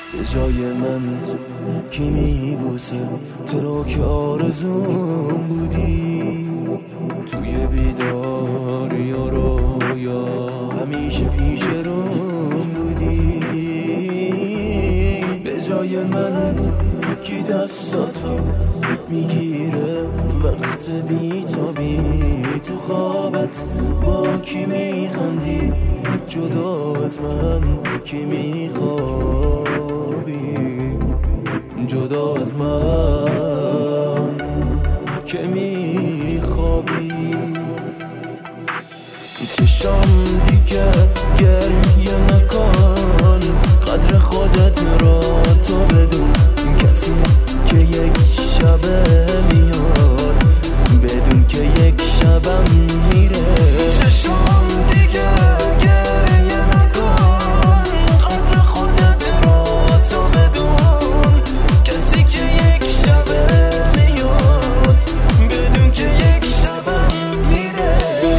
به جای من کی میبوسه تو رو که آرزوم بودی؟ توی بیداری و رویا همیشه پیش روم بودی. به جای من کی دستاتو میگیره وقت بیتابی؟ تو خوابت با کی میخندی؟ جدا از من کی میخوابی؟ جدا از من که میخوابی؟ چشام دیگه گریه نکن، قدر خودت را تو بدون. کسی که یک شبه میاد بدون که یک شبم میره. چشام دیگه گریه نکن، قدر خودت را تو بدون. کسی که یک شبه میاد بدون که یک شبم میره.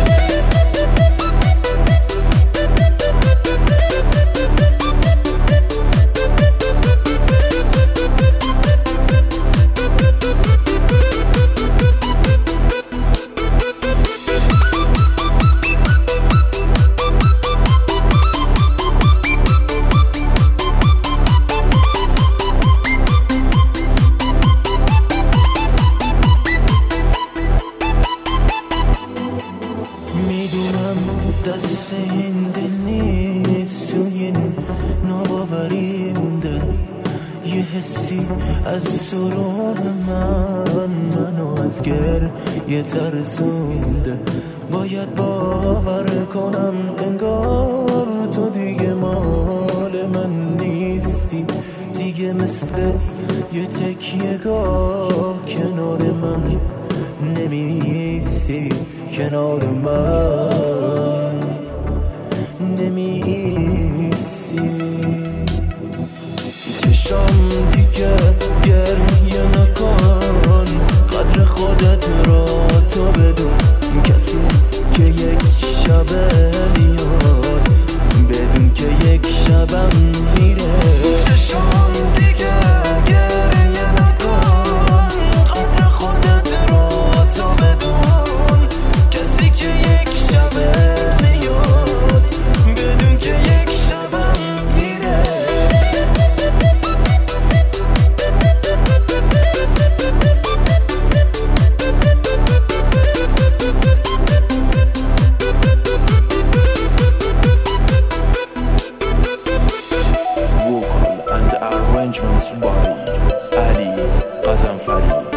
دست این دل نیست، تو این ناباوری مونده. یه حسی از سرور منو از گریه ترسونده. باید باور کنم انگار تو دیگه مال من نیستی، دیگه مثل یه تکیه گاه کنار من نمیستی، کنار من نمیستی. چشام دیگه گریه نکن، قدر خودت را تو بدون. کسی که یک شبه میاد بدون که یک شبم میره. چشام دیگه گریه نکن، قدر خودت را تو بدون. کسی که یک شبه میاد بدون که یک شبم میره. Vocal and arrangements by Ali Qazanfari.